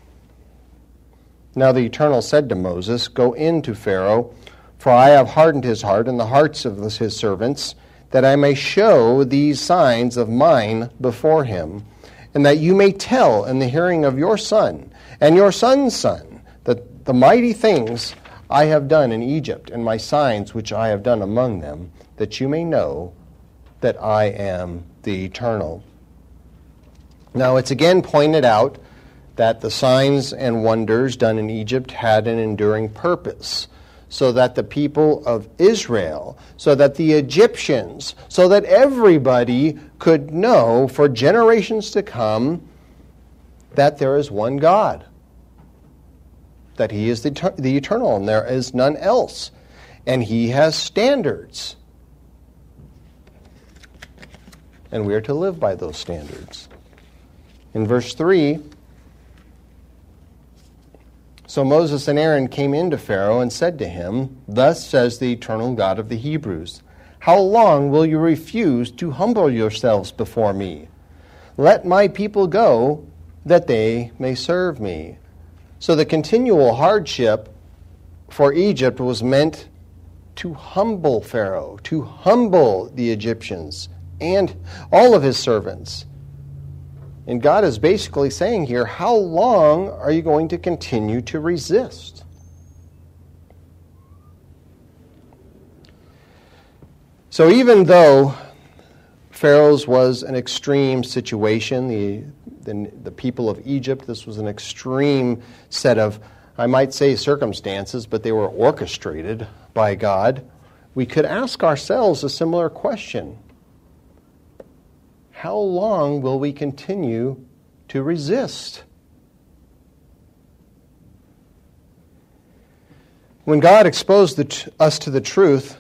Now the Eternal said to Moses, "Go in to Pharaoh, for I have hardened his heart and the hearts of his servants, that I may show these signs of mine before him, and that you may tell in the hearing of your son and your son's son that the mighty things I have done in Egypt and my signs which I have done among them, that you may know that I am the Eternal." Now it's again pointed out that the signs and wonders done in Egypt had an enduring purpose, so that the people of Israel, so that the Egyptians, so that everybody could know for generations to come that there is one God, that he is the, the eternal and there is none else, and he has standards. And we are to live by those standards. In verse three, so Moses and Aaron came into Pharaoh and said to him, "Thus says the eternal God of the Hebrews, how long will you refuse to humble yourselves before me? Let my people go, that they may serve me." So the continual hardship for Egypt was meant to humble Pharaoh, to humble the Egyptians and all of his servants. And God is basically saying here, how long are you going to continue to resist? So even though Pharaoh's was an extreme situation, the, the, the people of Egypt, this was an extreme set of, I might say, circumstances, but they were orchestrated by God, we could ask ourselves a similar question. How long will we continue to resist? When God exposed the t- us to the truth,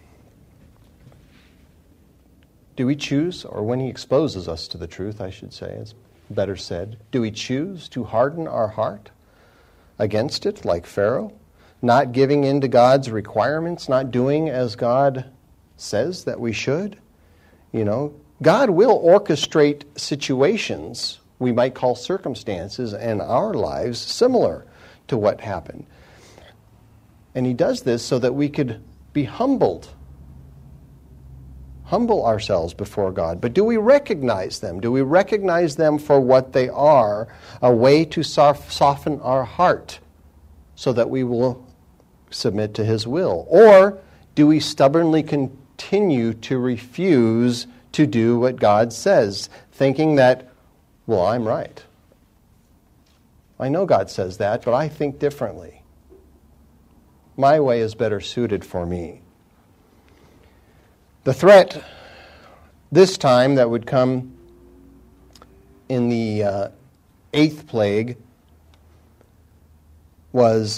do we choose, or when he exposes us to the truth, I should say, it's better said, do we choose to harden our heart against it like Pharaoh, not giving in to God's requirements, not doing as God says that we should? You know, God will orchestrate situations we might call circumstances in our lives similar to what happened. And he does this so that we could be humbled, humble ourselves before God. But do we recognize them? Do we recognize them for what they are, a way to soften our heart so that we will submit to his will? Or do we stubbornly continue to refuse to do what God says, thinking that, well, I'm right. I know God says that, but I think differently. My way is better suited for me. The threat this time that would come in the uh, eighth plague was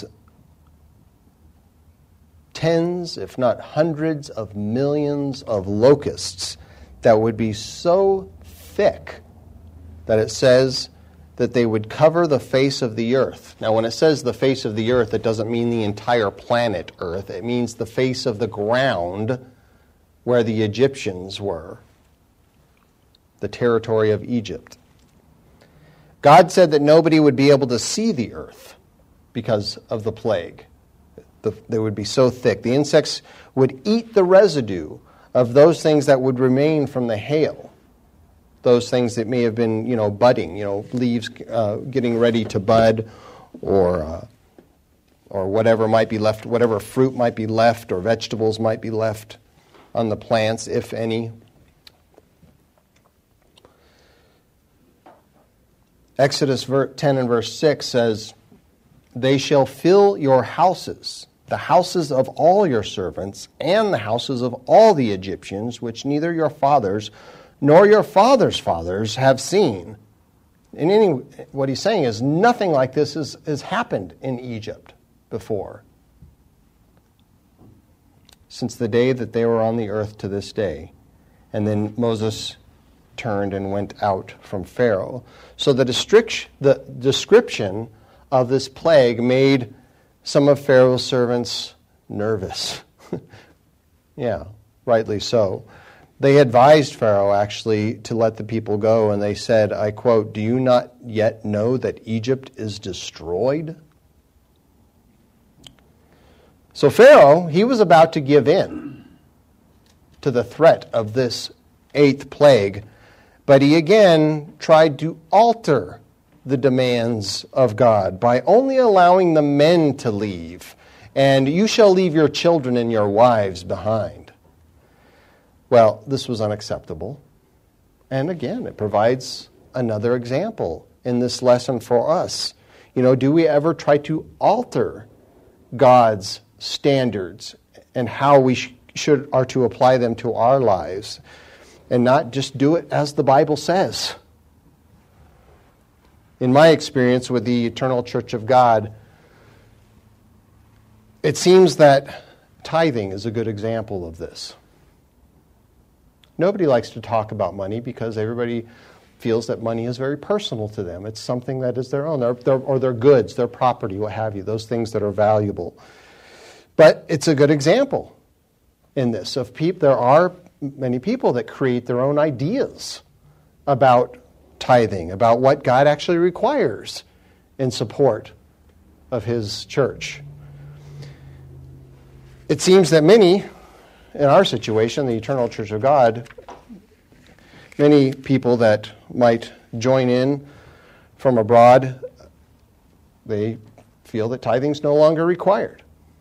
tens, if not hundreds of millions of locusts that would be so thick that it says that they would cover the face of the earth. Now, when it says the face of the earth, it doesn't mean the entire planet Earth. It means the face of the ground where the Egyptians were, the territory of Egypt. God said that nobody would be able to see the earth because of the plague. The, they would be so thick. The insects would eat the residue of those things that would remain from the hail, those things that may have been, you know, budding, you know, leaves uh, getting ready to bud, or uh, or whatever might be left, whatever fruit might be left, or vegetables might be left on the plants, if any. Exodus ten and verse six says, "They shall fill your houses the houses of all your servants and the houses of all the Egyptians, which neither your fathers nor your fathers' fathers have seen. And any, what he's saying is nothing like this has, has happened in Egypt before, since the day that they were on the earth to this day. And then Moses turned and went out from Pharaoh. So the, district, the description of this plague made some of Pharaoh's servants nervous. Yeah, rightly so. They advised Pharaoh, actually, to let the people go, and they said, I quote, "Do you not yet know that Egypt is destroyed?" So Pharaoh, he was about to give in to the threat of this eighth plague, but he again tried to alter the demands of God by only allowing the men to leave, and you shall leave your children and your wives behind. Well, this was unacceptable. And again, it provides another example in this lesson for us. You know, do we ever try to alter God's standards and how we sh- should are to apply them to our lives, and not just do it as the Bible says? In my experience with the Eternal Church of God, it seems that tithing is a good example of this. Nobody likes to talk about money because everybody feels that money is very personal to them. It's something that is their own, their, their, or their goods, their property, what have you, those things that are valuable. But it's a good example in this of people. There are many people that create their own ideas about tithing, about what God actually requires in support of His church. It seems that many, in our situation, the Eternal Church of God, many people that might join in from abroad, they feel that tithing is no longer required.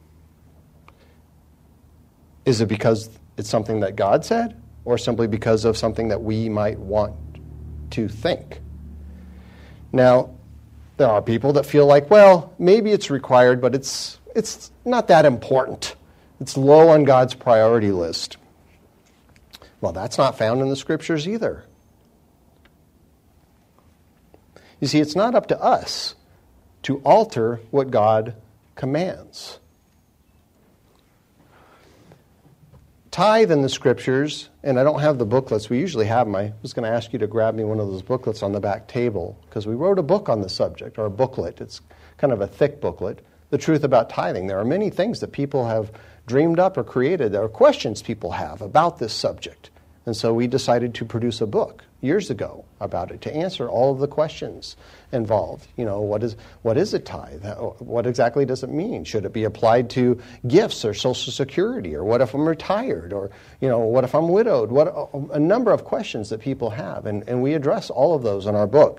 Is it because it's something that God said, or simply because of something that we might want to think? Now, there are people that feel like, well, maybe it's required, but it's it's not that important. It's low on God's priority list. Well, that's not found in the Scriptures either. You see, it's not up to us to alter what God commands. Tithe in the Scriptures, and I don't have the booklets. We usually have them. I was going to ask you to grab me one of those booklets on the back table, because we wrote a book on the subject, or a booklet. It's kind of a thick booklet, The Truth About Tithing. There are many things that people have dreamed up or created. There are questions people have about this subject. And so we decided to produce a book years ago about it to answer all of the questions involved. You know, what is what is a tithe? What exactly does it mean? Should it be applied to gifts or Social Security? Or what if I'm retired? Or, you know, what if I'm widowed? What a number of questions that people have. And, and we address all of those in our book.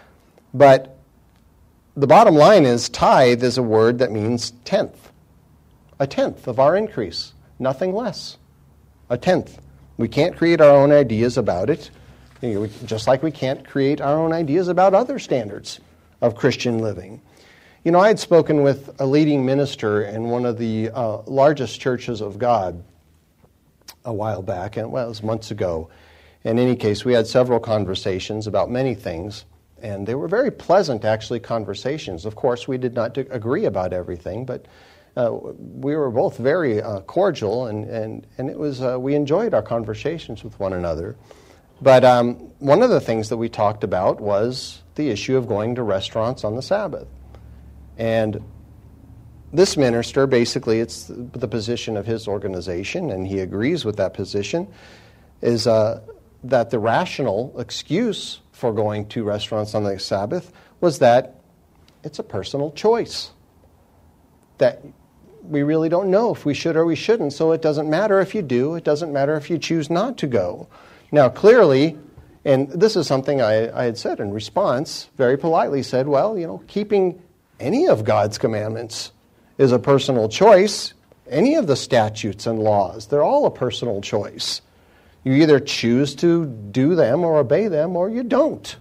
But the bottom line is tithe is a word that means tenth. A tenth of our increase, nothing less. A tenth. We can't create our own ideas about it, you know, just like we can't create our own ideas about other standards of Christian living. You know, I had spoken with a leading minister in one of the uh, largest churches of God a while back, and well, it was months ago. In any case, we had several conversations about many things, and they were very pleasant, actually, conversations. Of course, we did not agree about everything, but Uh, we were both very uh, cordial, and, and, and it was uh, we enjoyed our conversations with one another. But um, one of the things that we talked about was the issue of going to restaurants on the Sabbath. And this minister, basically, it's the, the position of his organization, and he agrees with that position, is uh, that the rational excuse for going to restaurants on the Sabbath was that it's a personal choice. That we really don't know if we should or we shouldn't, so it doesn't matter if you do. It doesn't matter if you choose not to go. Now, clearly, and this is something I, I had said in response, very politely said, well, you know, keeping any of God's commandments is a personal choice. Any of the statutes and laws, they're all a personal choice. You either choose to do them or obey them, or you don't.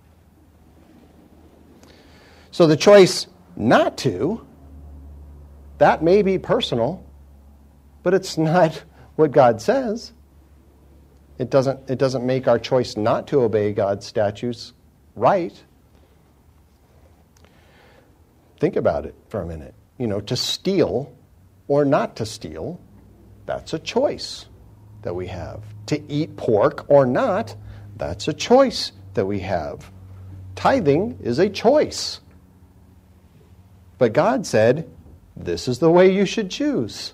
So the choice not to That may be personal, but it's not what God says. It doesn't, it doesn't make our choice not to obey God's statutes right. Think about it for a minute. You know, to steal or not to steal, that's a choice that we have. To eat pork or not, that's a choice that we have. Tithing is a choice. But God said, this is the way you should choose.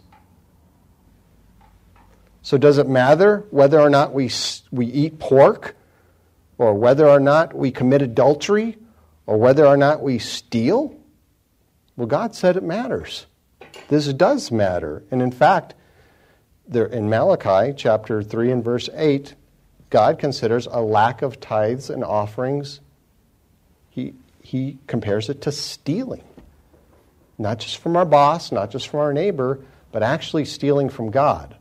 So does it matter whether or not we we eat pork, or whether or not we commit adultery, or whether or not we steal? Well, God said it matters. This does matter. And in fact, there in Malachi chapter three and verse eight, God considers a lack of tithes and offerings, he, he compares it to stealing. Not just from our boss, not just from our neighbor, but actually stealing from God.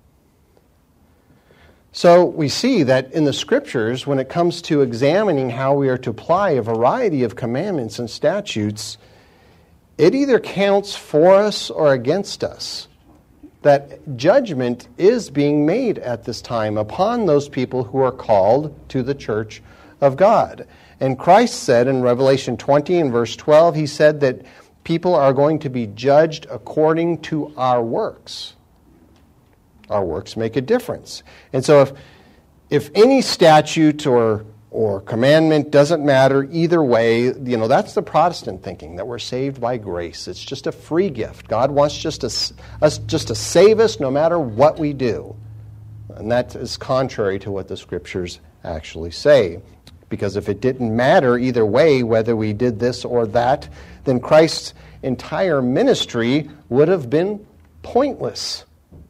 So we see that in the Scriptures, when it comes to examining how we are to apply a variety of commandments and statutes, it either counts for us or against us. That judgment is being made at this time upon those people who are called to the church of God. And Christ said in Revelation twenty and verse twelve, he said that people are going to be judged according to our works. Our works make a difference. And so if if any statute or or commandment doesn't matter either way, you know, that's the Protestant thinking, that we're saved by grace. It's just a free gift. God wants just to, us just to save us no matter what we do. And that is contrary to what the Scriptures actually say. Because if it didn't matter either way, whether we did this or that, then Christ's entire ministry would have been pointless.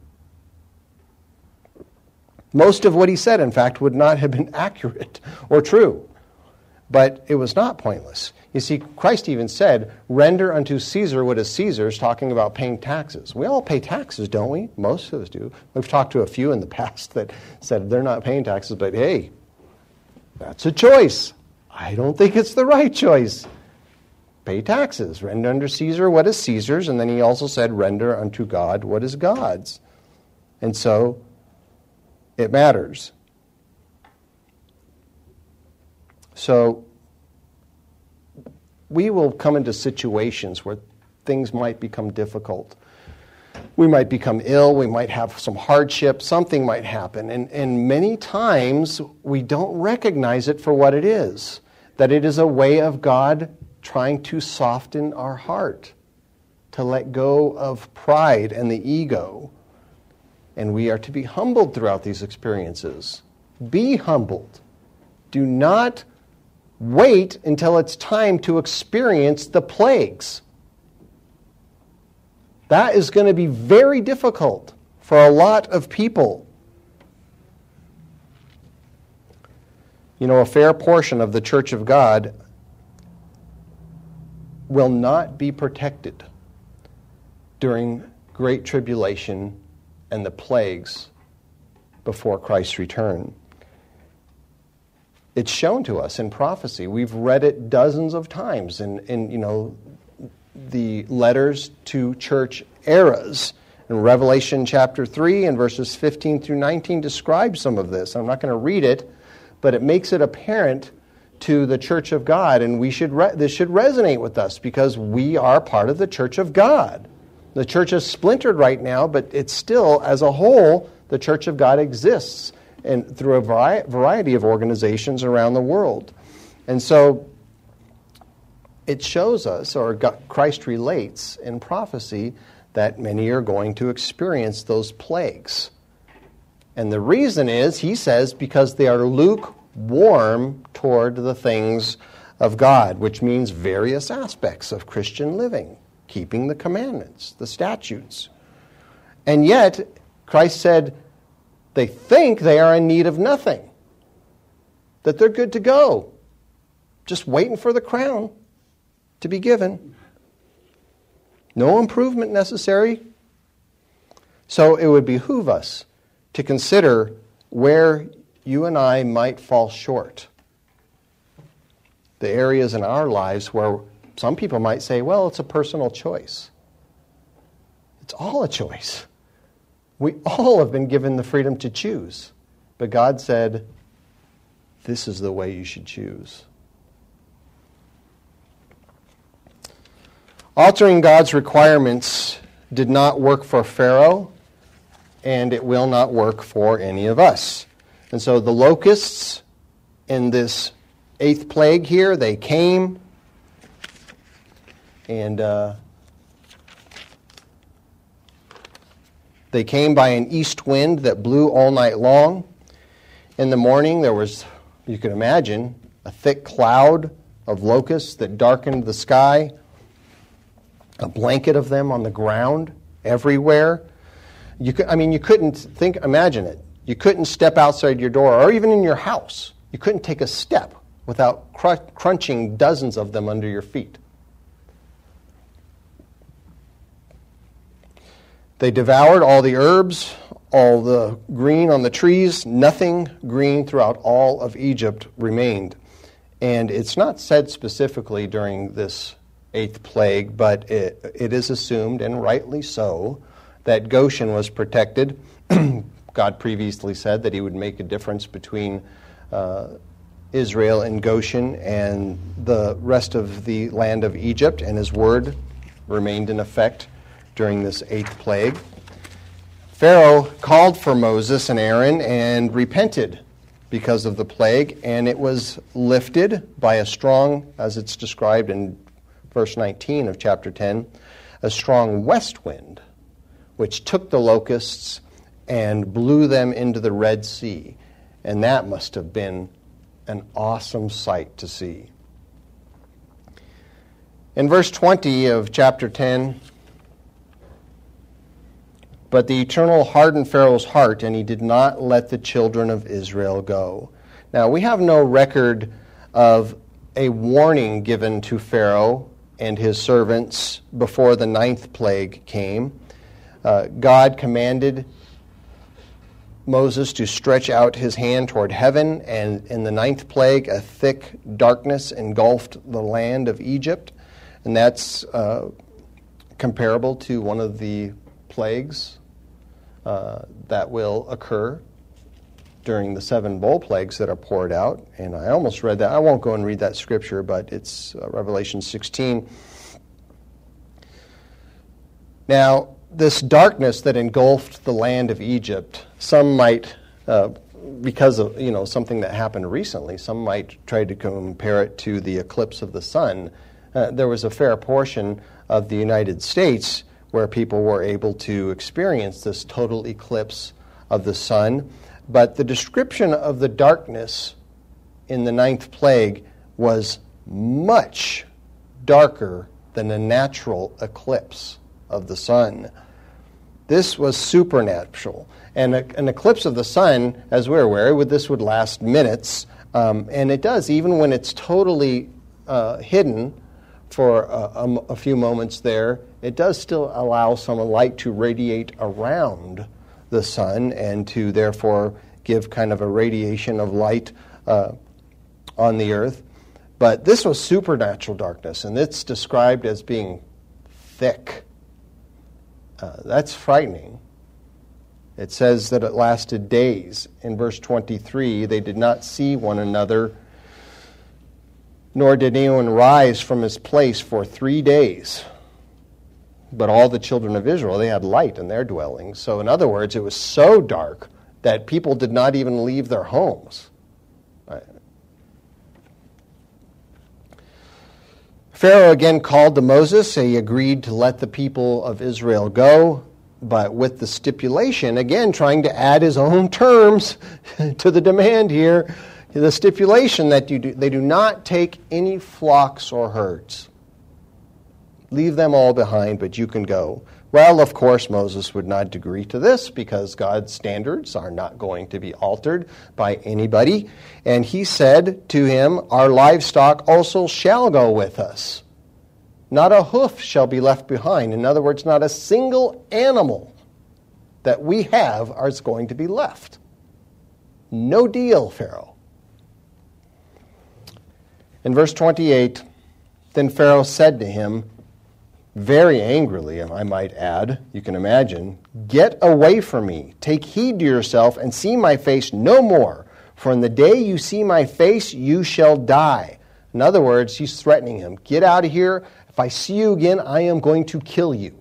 Most of what he said, in fact, would not have been accurate or true. But it was not pointless. You see, Christ even said, render unto Caesar what is Caesar's, talking about paying taxes. We all pay taxes, don't we? Most of us do. We've talked to a few in the past that said they're not paying taxes, but hey, that's a choice. I don't think it's the right choice. Pay taxes. Render unto Caesar what is Caesar's. And then he also said, render unto God what is God's. And so it matters. So we will come into situations where things might become difficult. We might become ill. We might have some hardship. Something might happen. And, and many times we don't recognize it for what it is. That it is a way of God trying to soften our heart, to let go of pride and the ego. And we are to be humbled throughout these experiences. Be humbled. Do not wait until it's time to experience the plagues. That is going to be very difficult for a lot of people. You know, a fair portion of the Church of God will not be protected during great tribulation and the plagues before Christ's return. It's shown to us in prophecy. We've read it dozens of times in, in you know, the letters to church eras. And Revelation chapter three and verses fifteen through nineteen describe some of this. I'm not going to read it, but it makes it apparent to the church of God, and we should re- this should resonate with us because we are part of the church of God. The church is splintered right now, but it's still, as a whole, the church of God exists and through a vari- variety of organizations around the world. And so it shows us, or God, Christ relates in prophecy, that many are going to experience those plagues. And the reason is, he says, because they are lukewarm toward the things of God, which means various aspects of Christian living. Keeping the commandments, the statutes. And yet, Christ said they think they are in need of nothing. That they're good to go. Just waiting for the crown to be given. No improvement necessary. So it would behoove us to consider where you and I might fall short. The areas in our lives where some people might say, well, it's a personal choice. It's all a choice. We all have been given the freedom to choose. But God said, this is the way you should choose. Altering God's requirements did not work for Pharaoh, and it will not work for any of us. And so the locusts in this eighth plague here, they came, and uh, they came by an east wind that blew all night long. In the morning, there was, you can imagine, a thick cloud of locusts that darkened the sky, a blanket of them on the ground everywhere. You could, I mean, you couldn't think, imagine it. You couldn't step outside your door, or even in your house. You couldn't take a step without cr- crunching dozens of them under your feet. They devoured all the herbs, all the green on the trees. Nothing green throughout all of Egypt remained. And it's not said specifically during this eighth plague, but it, it is assumed, and rightly so, that Goshen was protected. God previously said that he would make a difference between uh, Israel and Goshen and the rest of the land of Egypt, and his word remained in effect during this eighth plague. Pharaoh called for Moses and Aaron and repented because of the plague, and it was lifted by a strong, as it's described in verse nineteen of chapter ten, a strong west wind, which took the locusts and blew them into the Red Sea. And that must have been an awesome sight to see. In verse twenty of chapter ten, but the Eternal hardened Pharaoh's heart, and he did not let the children of Israel go. Now, we have no record of a warning given to Pharaoh and his servants before the ninth plague came. Uh, God commanded Moses to stretch out his hand toward heaven, and in the ninth plague, a thick darkness engulfed the land of Egypt. And that's uh, comparable to one of the plagues uh, that will occur during the seven bowl plagues that are poured out. And I almost read that. I won't go and read that scripture, but it's uh, Revelation sixteen. Now, this darkness that engulfed the land of Egypt, some might, uh, because of you know something that happened recently, some might try to compare it to the eclipse of the sun. Uh, there was a fair portion of the United States where people were able to experience this total eclipse of the sun. But the description of the darkness in the ninth plague was much darker than a natural eclipse of the sun. This was supernatural. And a, an eclipse of the sun, as we're aware, would, this would last minutes. Um, and it does, even when it's totally uh, hidden for a, a, a few moments there, it does still allow some light to radiate around the sun and to therefore give kind of a radiation of light uh, on the earth. But this was supernatural darkness, and it's described as being thick. Uh, that's frightening. It says that it lasted days. In verse twenty-three, they did not see one another, nor did anyone rise from his place for three days. But all the children of Israel, they had light in their dwellings. So in other words, it was so dark that people did not even leave their homes. Right. Pharaoh again called to Moses. He agreed to let the people of Israel go, but with the stipulation, again trying to add his own terms to the demand here, the stipulation that you do, they do not take any flocks or herds. Leave them all behind, but you can go. Well, of course, Moses would not agree to this because God's standards are not going to be altered by anybody. And he said to him, our livestock also shall go with us. Not a hoof shall be left behind. In other words, not a single animal that we have is going to be left. No deal, Pharaoh. In verse twenty-eight, then Pharaoh said to him, very angrily, I might add, you can imagine, "Get away from me. Take heed to yourself and see my face no more. For in the day you see my face, you shall die." In other words, he's threatening him. Get out of here. If I see you again, I am going to kill you.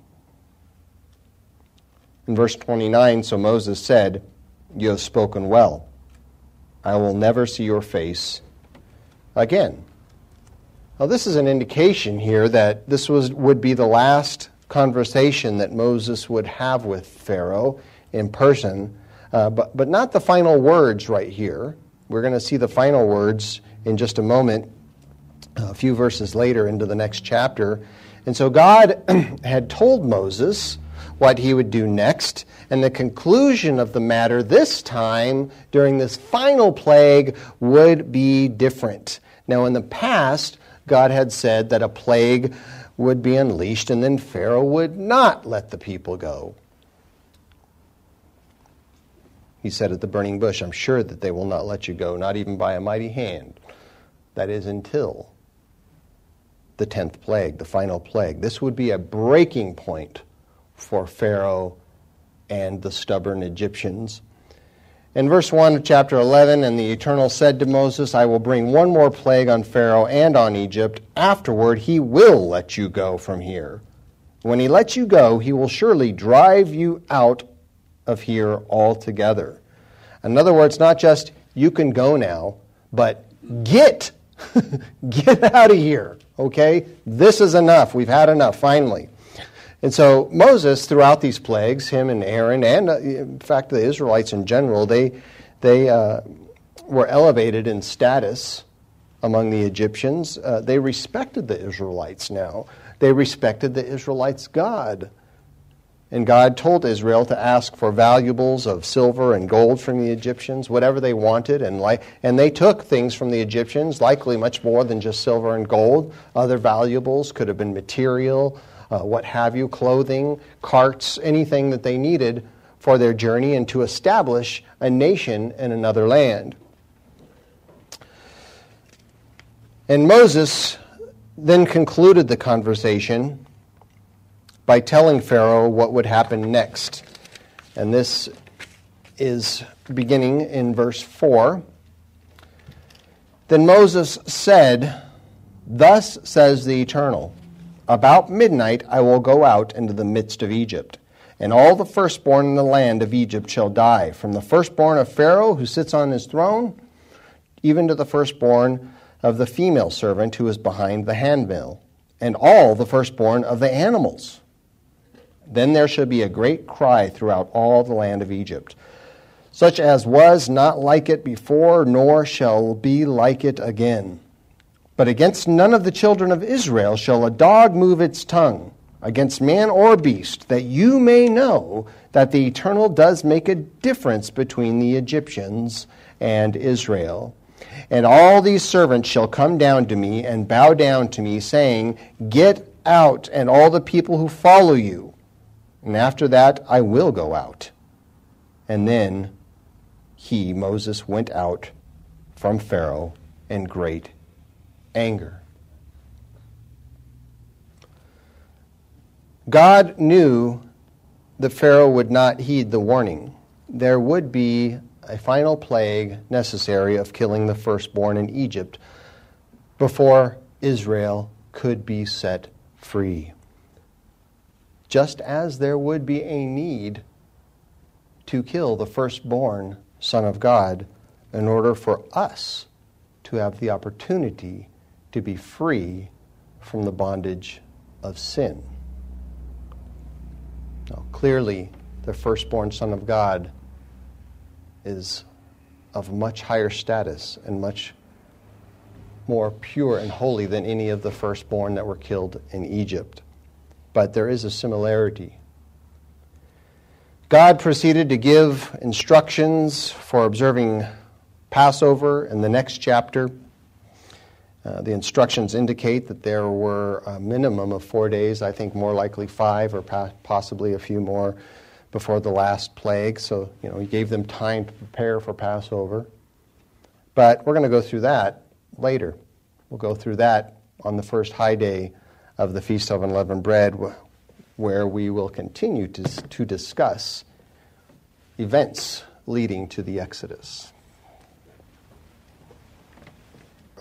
In verse twenty-nine, so Moses said, "You have spoken well. I will never see your face again." Now, this is an indication here that this was would be the last conversation that Moses would have with Pharaoh in person, uh, but, but not the final words right here. We're going to see the final words in just a moment, a few verses later into the next chapter. And so God had told Moses what he would do next, and the conclusion of the matter this time, during this final plague, would be different. Now, in the past, God had said that a plague would be unleashed, and then Pharaoh would not let the people go. He said at the burning bush, "I'm sure that they will not let you go, not even by a mighty hand." That is until the tenth plague, the final plague. This would be a breaking point for Pharaoh and the stubborn Egyptians. In verse one of chapter eleven, "And the Eternal said to Moses, I will bring one more plague on Pharaoh and on Egypt. Afterward he will let you go from here. When he lets you go, he will surely drive you out of here altogether." In other words, not just you can go now, but get, get out of here, okay? This is enough. We've had enough, finally. And so Moses, throughout these plagues, him and Aaron, and uh, in fact the Israelites in general, they they uh, were elevated in status among the Egyptians. Uh, they respected the Israelites now. They respected the Israelites' God. And God told Israel to ask for valuables of silver and gold from the Egyptians, whatever they wanted. And, li- and they took things from the Egyptians, likely much more than just silver and gold. Other valuables could have been material, Uh, what have you, clothing, carts, anything that they needed for their journey and to establish a nation in another land. And Moses then concluded the conversation by telling Pharaoh what would happen next. And this is beginning in verse four. "Then Moses said, 'Thus says the Eternal, about midnight I will go out into the midst of Egypt, and all the firstborn in the land of Egypt shall die, from the firstborn of Pharaoh who sits on his throne, even to the firstborn of the female servant who is behind the handmill, and all the firstborn of the animals. Then there shall be a great cry throughout all the land of Egypt, such as was not like it before, nor shall be like it again. But against none of the children of Israel shall a dog move its tongue, against man or beast, that you may know that the Eternal does make a difference between the Egyptians and Israel. And all these servants shall come down to me and bow down to me, saying, Get out, and all the people who follow you. And after that I will go out.' And then he, Moses, went out from Pharaoh in great anger." God knew that Pharaoh would not heed the warning. There would be a final plague necessary of killing the firstborn in Egypt before Israel could be set free. Just as there would be a need to kill the firstborn Son of God in order for us to have the opportunity to be free from the bondage of sin. Now, clearly, the firstborn Son of God is of much higher status and much more pure and holy than any of the firstborn that were killed in Egypt. But there is a similarity. God proceeded to give instructions for observing Passover in the next chapter. Uh, the instructions indicate that there were a minimum of four days, I think more likely five or pa- possibly a few more before the last plague. So, you know, he gave them time to prepare for Passover. But we're going to go through that later. We'll go through that on the first high day of the Feast of Unleavened Bread, where we will continue to, to discuss events leading to the Exodus.